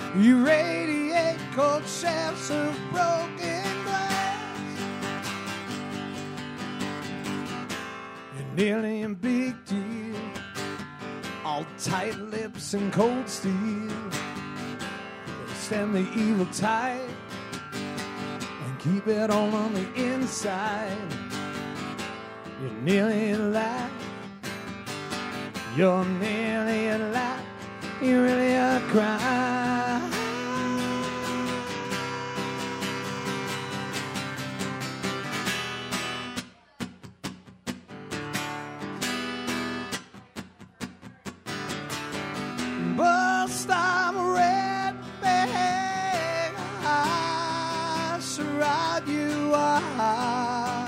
You radiate cold shafts of broken glass. You're nearly a big deal, all tight lips and cold steel. Stand the evil tide and keep it all on the inside. You're nearly alive. You're nearly alive. You really are crying. Bust I'm a red bag. I surround you are.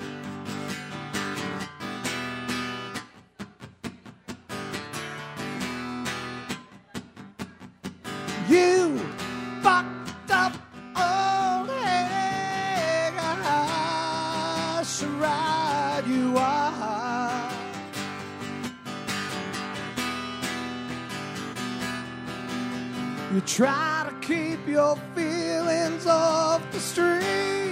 You fucked up old egg. I surround you are. You try to keep your feelings off the street.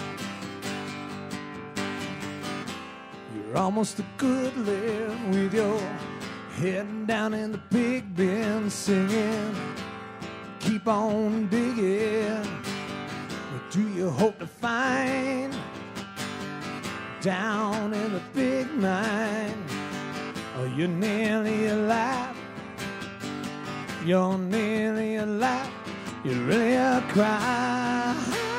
You're almost a good live with your head down in the big bin singing. Keep on digging. What do you hope to find down in the big mine? Oh, you're nearly alive. You're nearly alive. You really are crying.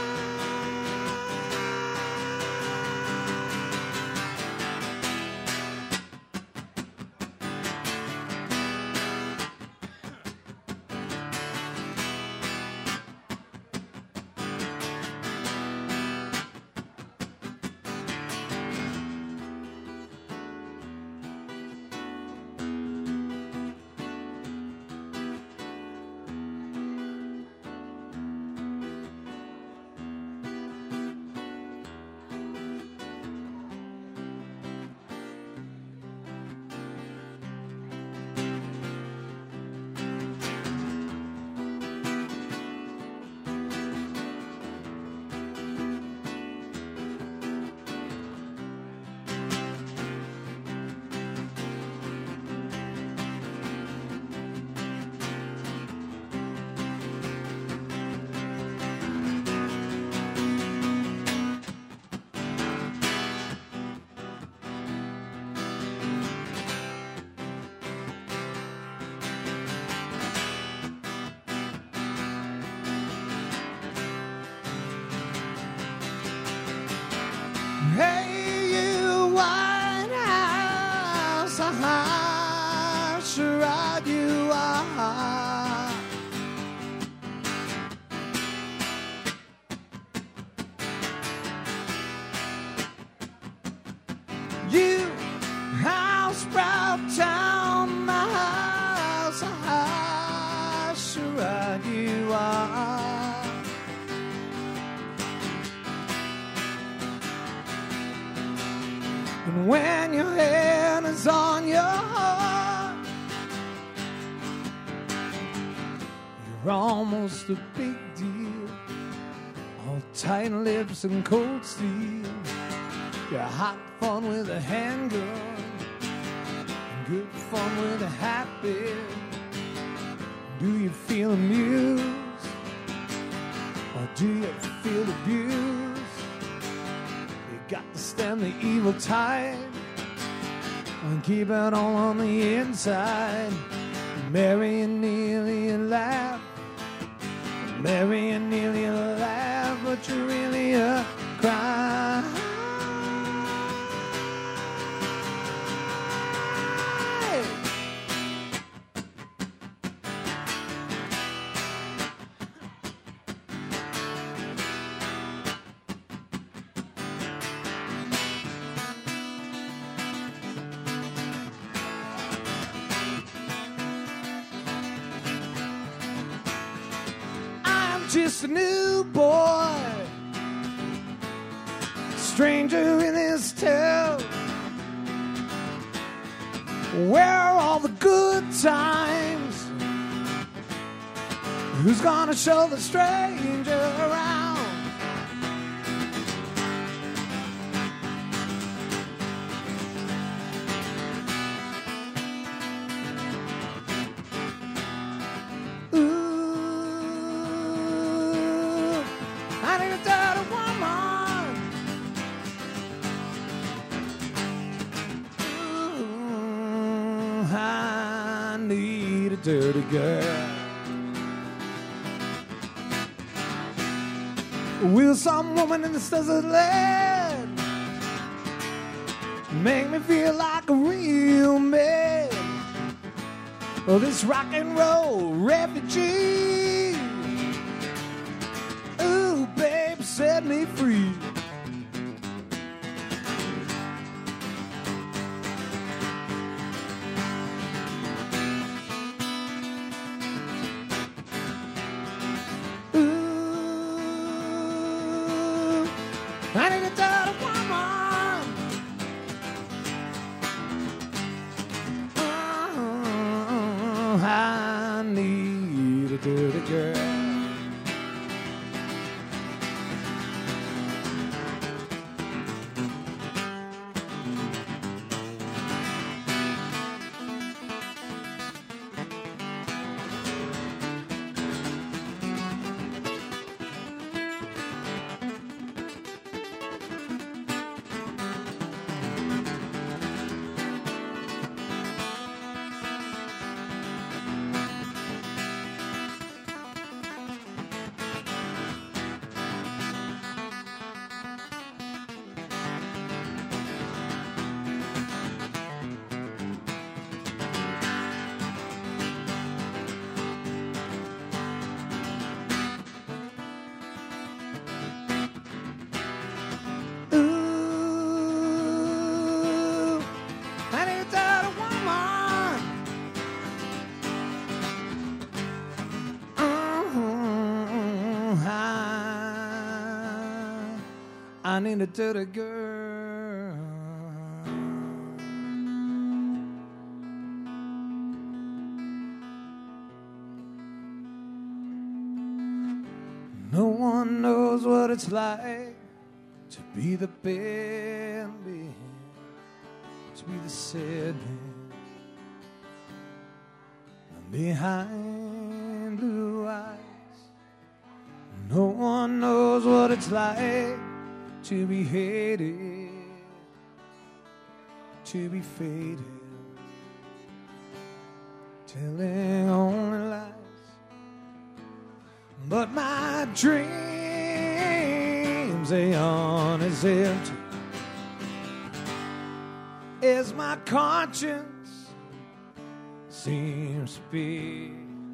Hey, you White House, how sure you are. You house sprout town, my house, how sure you are. And when your hand is on your heart, you're almost a big deal. All tight lips and cold steel. You're hot fun with a handgun, and good fun with a happy. Do you feel amused, or do you feel abused? Got to stem the evil tide and keep it all on the inside. Mary and Neely laugh, Mary and Neely laugh, but you really cry. Just a new boy, stranger in this town. Where are all the good times? Who's gonna show the stranger around? Dirty girl. Will some woman in this desert land make me feel like a real man? Oh, this rock and roll refugee. Ooh, babe, set me free. I need a dirty woman. Oh, I need a dirty girl. I need a dirty girl. No one knows what it's like to be the bad man, to be the sad man behind blue eyes. No one knows what it's like to be hated, to be faded, telling only lies. But my dreams, they aren't as empty as my conscience seems to be.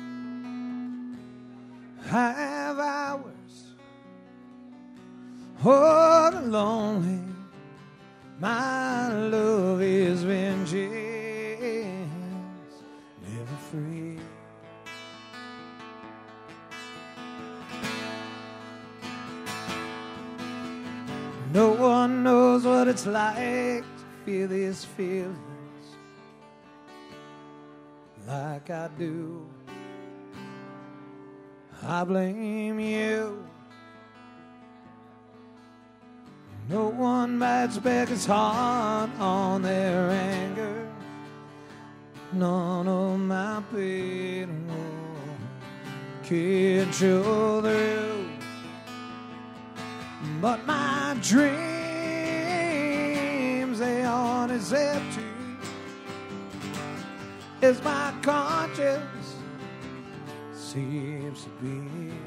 I have hours all lonely. My love is vengeance, never free. No one knows what it's like to feel these feelings like I do. I blame you. No one bites back as hard on their anger. None of my pain can show through. But my dreams, they aren't as empty as my conscience seems to be.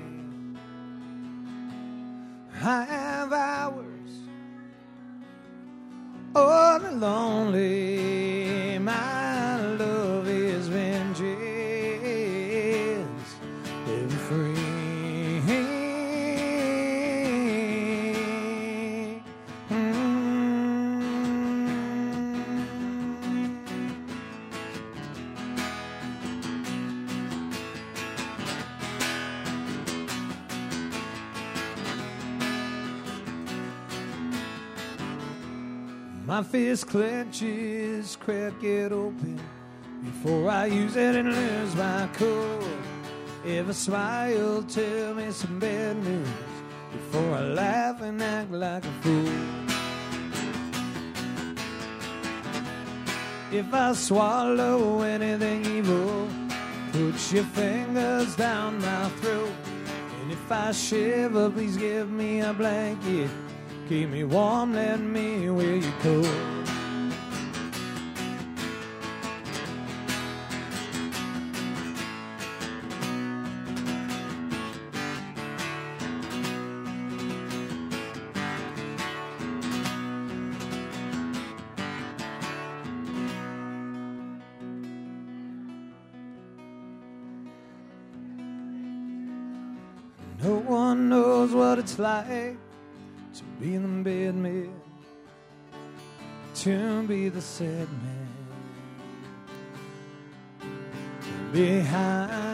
I have hours all lonely. My love is vengeance, never free. My fist clenches, crack it open before I use it and lose my cool. If I smile, tell me some bad news before I laugh and act like a fool. If I swallow anything evil, put your fingers down my throat. And if I shiver, please give me a blanket. Keep me warm, let me wear your coat. No one knows what it's like to be the bad man, to be the sad man, behind